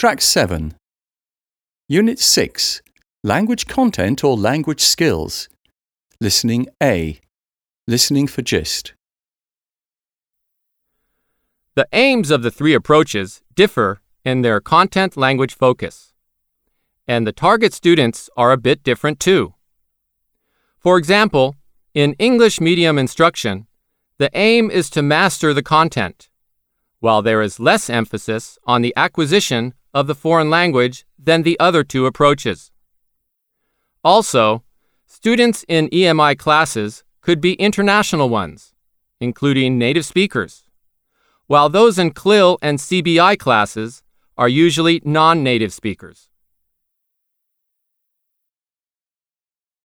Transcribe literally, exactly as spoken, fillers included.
Track seven. Unit six. Language content or language skills. Listening A. Listening for gist. The aims of the three approaches differ in their content language focus, and the target students are a bit different too. For example, in English medium instruction, the aim is to master the content, while there is less emphasis on the acquisition of the foreign language than the other two approaches. Also, students in E M I classes could be international ones, including native speakers, while those in C L I L and C B I classes are usually non-native speakers.